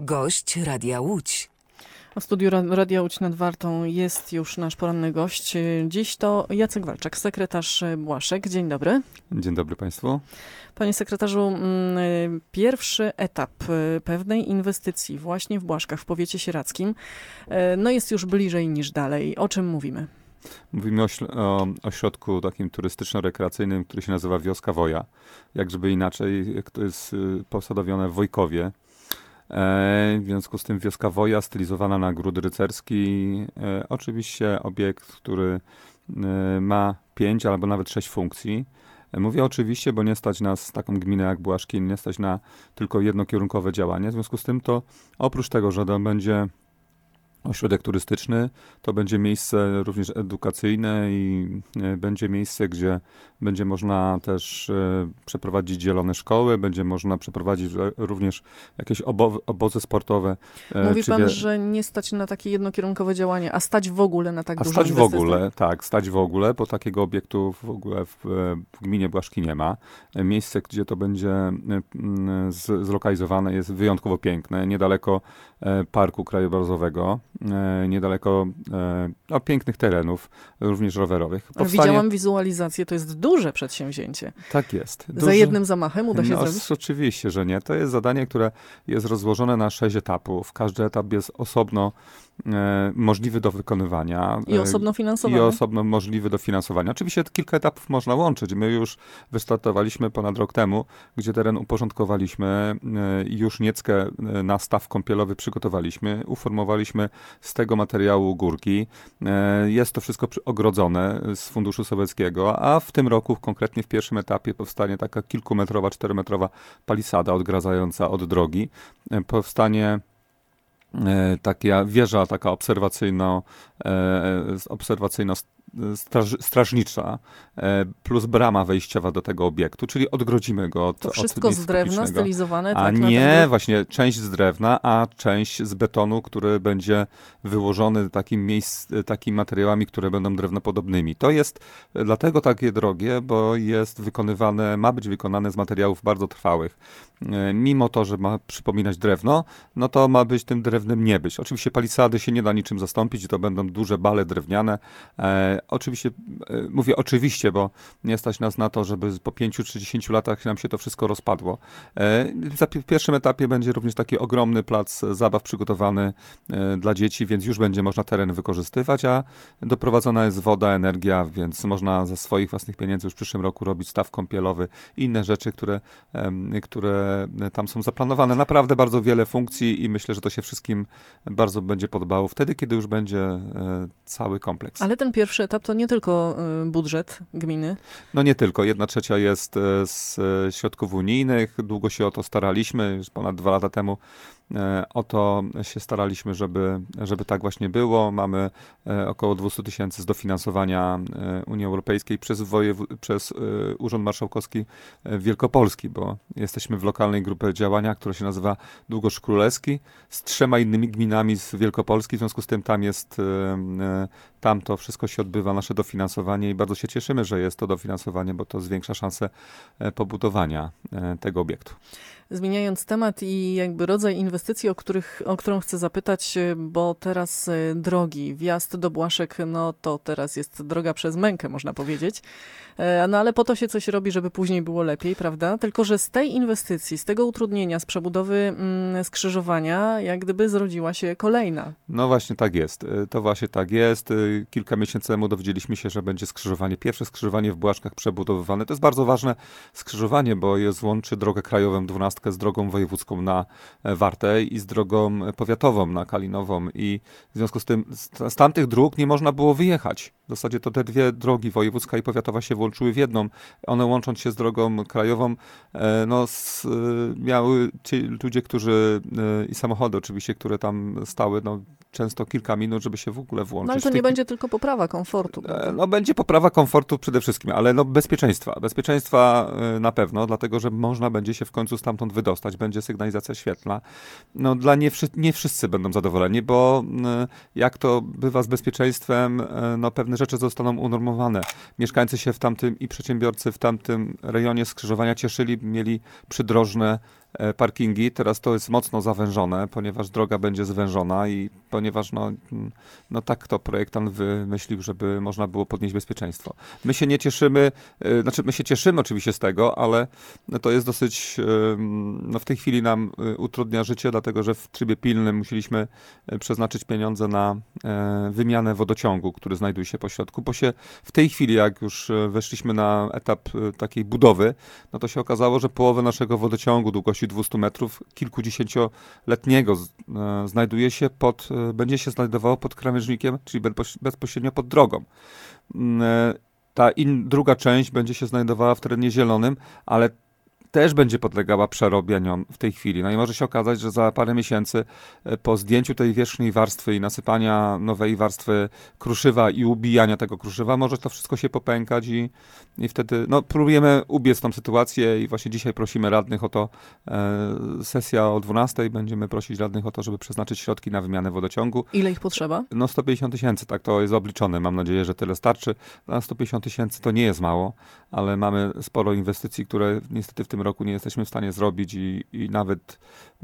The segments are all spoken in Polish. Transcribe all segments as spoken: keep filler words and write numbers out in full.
Gość Radia Łódź. W studiu Radia Łódź nad Wartą jest już nasz poranny gość. Dziś to Jacek Walczak, sekretarz Błaszek. Dzień dobry. Dzień dobry Państwu. Panie sekretarzu, pierwszy etap pewnej inwestycji właśnie w Błaszkach, w powiecie sieradzkim, no jest już bliżej niż dalej. O czym mówimy? Mówimy o, o ośrodku takim turystyczno-rekreacyjnym, który się nazywa Wioska Woja. Jak żeby inaczej, to jest posadowione w Wojkowie. E, w związku z tym Wioska Woja, stylizowana na gród rycerski. E, oczywiście obiekt, który e, ma pięć albo nawet sześć funkcji. E, mówię oczywiście, bo nie stać nas, taką gminę jak Błaszki, nie stać na tylko jednokierunkowe działanie. W związku z tym to oprócz tego, że to będzie ośrodek turystyczny, to będzie miejsce również edukacyjne i będzie miejsce, gdzie będzie można też przeprowadzić zielone szkoły, będzie można przeprowadzić również jakieś obo- obozy sportowe. Mówi pan, wie... że nie stać na takie jednokierunkowe działanie, a stać w ogóle na tak a dużą stać inwestycję? w ogóle, tak, stać w ogóle, bo takiego obiektu w ogóle w, w gminie Błaszki nie ma. Miejsce, gdzie to będzie z, zlokalizowane, jest wyjątkowo piękne, niedaleko parku krajobrazowego. Niedaleko no, pięknych terenów, również rowerowych. Powstanie... Widziałam wizualizację, to jest duże przedsięwzięcie. Tak jest. Duży... Za jednym zamachem uda się no, zrobić? Oczywiście, że nie. To jest zadanie, które jest rozłożone na sześć etapów. Każdy etap jest osobno e, możliwy do wykonywania. I osobno finansowany. I osobno możliwy do finansowania. Oczywiście kilka etapów można łączyć. My już wystartowaliśmy ponad rok temu, gdzie teren uporządkowaliśmy i e, już Nieckę na staw kąpielowy przygotowaliśmy. Uformowaliśmy z tego materiału górki. Jest to wszystko ogrodzone z funduszu sowieckiego, a w tym roku konkretnie w pierwszym etapie powstanie taka kilkumetrowa, czterometrowa palisada odgradzająca od drogi. Powstanie taka wieża taka obserwacyjno, obserwacyjno Straż, strażnicza plus brama wejściowa do tego obiektu, czyli odgrodzimy go od To wszystko od z drewna stylizowane? A tak, nie, na właśnie część z drewna, a część z betonu, który będzie wyłożony takim miejsc, takimi materiałami, które będą drewnopodobnymi. To jest dlatego takie drogie, bo jest wykonywane, ma być wykonane z materiałów bardzo trwałych. Mimo to, że ma przypominać drewno, no to ma być tym drewnem nie być. Oczywiście palisady się nie da niczym zastąpić, to będą duże bale drewniane. Oczywiście, mówię oczywiście, bo nie stać nas na to, żeby po pięciu czy dziesięciu latach nam się to wszystko rozpadło. W pierwszym etapie będzie również taki ogromny plac zabaw przygotowany dla dzieci, więc już będzie można teren wykorzystywać, a doprowadzona jest woda, energia, więc można ze swoich własnych pieniędzy już w przyszłym roku robić staw kąpielowy i inne rzeczy, które, które tam są zaplanowane. Naprawdę bardzo wiele funkcji i myślę, że to się wszystkim bardzo będzie podobało wtedy, kiedy już będzie cały kompleks. Ale ten pierwszy etap to nie tylko budżet gminy? No nie tylko. Jedna trzecia jest z środków unijnych. Długo się o to staraliśmy. Już ponad dwa lata temu o to się staraliśmy, żeby, żeby tak właśnie było. Mamy około dwieście tysięcy z dofinansowania Unii Europejskiej przez, wojew- przez Urząd Marszałkowski Wielkopolski, bo jesteśmy w lokalnej grupie działania, która się nazywa Długosz Królewski, z trzema innymi gminami z Wielkopolski. W związku z tym tam jest, tam to wszystko się odbywa, nasze dofinansowanie i bardzo się cieszymy, że jest to dofinansowanie, bo to zwiększa szanse pobudowania tego obiektu. Zmieniając temat i jakby rodzaj inwestycji, o, których, o którą chcę zapytać, bo teraz drogi, wjazd do Błaszek, no to teraz jest droga przez mękę, można powiedzieć. No ale po to się coś robi, żeby później było lepiej, prawda? Tylko że z tej inwestycji, z tego utrudnienia, z przebudowy mm, skrzyżowania, jak gdyby zrodziła się kolejna. No właśnie tak jest. To właśnie tak jest. Kilka miesięcy temu dowiedzieliśmy się, że będzie skrzyżowanie, pierwsze skrzyżowanie w Błaszkach przebudowywane. To jest bardzo ważne skrzyżowanie, bo jest łączy drogę krajową dwunastkę z drogą wojewódzką na Wartę i z drogą powiatową na Kalinową i w związku z tym z, z tamtych dróg nie można było wyjechać. W zasadzie to te dwie drogi, wojewódzka i powiatowa, się włączyły w jedną. One łącząc się z drogą krajową, no z, miały ci ludzie, którzy i samochody oczywiście, które tam stały, no często kilka minut, żeby się w ogóle włączyć. No ale to nie będzie tylko poprawa komfortu. No będzie poprawa komfortu przede wszystkim, ale no bezpieczeństwa. Bezpieczeństwa na pewno, dlatego że można będzie się w końcu stamtąd wydostać. Będzie sygnalizacja świetlna. no dla nie, wszy- nie wszyscy będą zadowoleni, bo y, jak to bywa z bezpieczeństwem, y, no pewne rzeczy zostaną unormowane. Mieszkańcy się w tamtym i przedsiębiorcy w tamtym rejonie skrzyżowania cieszyli, mieli przydrożne parkingi. Teraz to jest mocno zawężone, ponieważ droga będzie zwężona i ponieważ no, no tak to projektant wymyślił, żeby można było podnieść bezpieczeństwo. My się nie cieszymy, znaczy my się cieszymy oczywiście z tego, ale to jest dosyć, no w tej chwili nam utrudnia życie, dlatego że w trybie pilnym musieliśmy przeznaczyć pieniądze na wymianę wodociągu, który znajduje się po środku, bo się w tej chwili, jak już weszliśmy na etap takiej budowy, no to się okazało, że połowę naszego wodociągu długości dwieście metrów, kilkudziesięcioletniego znajduje się pod, będzie się znajdowało pod krawężnikiem, czyli bezpośrednio pod drogą. Ta in, druga część będzie się znajdowała w terenie zielonym, ale też będzie podlegała przerobieniom w tej chwili. No i może się okazać, że za parę miesięcy po zdjęciu tej wierzchniej warstwy i nasypania nowej warstwy kruszywa i ubijania tego kruszywa, może to wszystko się popękać i, i wtedy no, próbujemy ubiec tą sytuację i właśnie dzisiaj prosimy radnych o to, e, sesja o dwunastej, będziemy prosić radnych o to, żeby przeznaczyć środki na wymianę wodociągu. Ile ich potrzeba? No sto pięćdziesiąt tysięcy, tak to jest obliczone. Mam nadzieję, że tyle starczy. Na sto pięćdziesiąt tysięcy to nie jest mało, ale mamy sporo inwestycji, które niestety w tym roku nie jesteśmy w stanie zrobić i, i nawet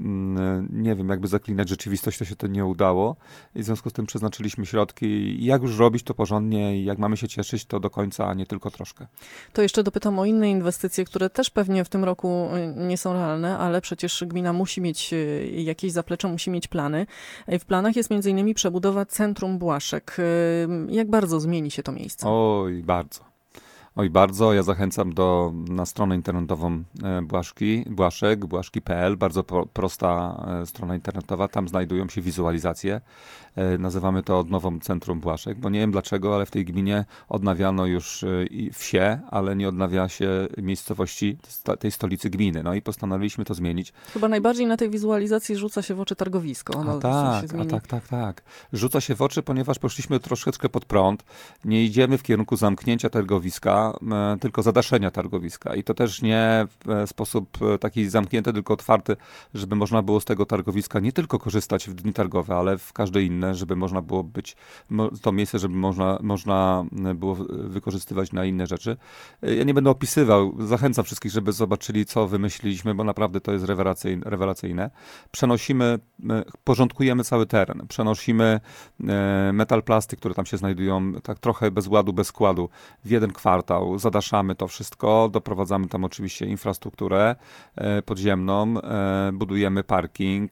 mm, nie wiem, jakby zaklinać rzeczywistość, to się to nie udało. I w związku z tym przeznaczyliśmy środki i jak już robić to porządnie i jak mamy się cieszyć, to do końca, a nie tylko troszkę. To jeszcze dopytam o inne inwestycje, które też pewnie w tym roku nie są realne, ale przecież gmina musi mieć jakieś zaplecze, musi mieć plany. W planach jest między innymi przebudowa Centrum Błaszek. Jak bardzo zmieni się to miejsce? Oj, bardzo. Oj, bardzo. Ja zachęcam do, na stronę internetową Błaszki, Błaszek, błaszki kropka p l. Bardzo pro, prosta strona internetowa. Tam znajdują się wizualizacje. Nazywamy to odnową Centrum Błaszek, bo nie wiem dlaczego, ale w tej gminie odnawiano już wsie, ale nie odnawia się miejscowości tej stolicy gminy. No i postanowiliśmy to zmienić. Chyba najbardziej na tej wizualizacji rzuca się w oczy targowisko. Ono a tak, się a tak, tak, tak. Rzuca się w oczy, ponieważ poszliśmy troszeczkę pod prąd. Nie idziemy w kierunku zamknięcia targowiska, tylko zadaszenia targowiska. I to też nie w sposób taki zamknięty, tylko otwarty, żeby można było z tego targowiska nie tylko korzystać w dni targowe, ale w każde inne, żeby można było być, to miejsce, żeby można, można było wykorzystywać na inne rzeczy. Ja nie będę opisywał, zachęcam wszystkich, żeby zobaczyli, co wymyśliliśmy, bo naprawdę to jest rewelacyjne. rewelacyjne. Przenosimy, porządkujemy cały teren, przenosimy metal plasty, które tam się znajdują, tak trochę bez ładu, bez składu, w jeden kwartał, zadaszamy to wszystko, doprowadzamy tam oczywiście infrastrukturę podziemną, budujemy parking.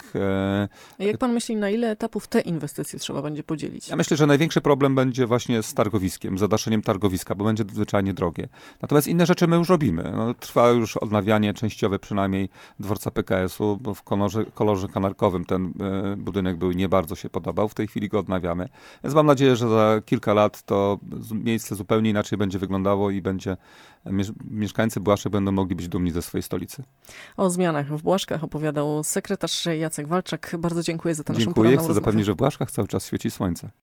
A jak pan myśli, na ile etapów te inwestycje trzeba będzie podzielić? Ja myślę, że największy problem będzie właśnie z targowiskiem, zadaszeniem targowiska, bo będzie zwyczajnie drogie. Natomiast inne rzeczy my już robimy. No, trwa już odnawianie częściowe przynajmniej dworca P K S u, bo w kolorze, kolorze kanarkowym ten e, budynek był nie bardzo się podobał. W tej chwili go odnawiamy. Więc mam nadzieję, że za kilka lat to miejsce zupełnie inaczej będzie wyglądało i będzie mieszkańcy Błaszek będą mogli być dumni ze swojej stolicy. O zmianach w Błaszkach opowiadał sekretarz Jacek Walczak. Bardzo dziękuję za tę naszą Dziękuję. poranną Chcę rozmowę. zapewnić, że w Błaszkach cały czas świeci słońce.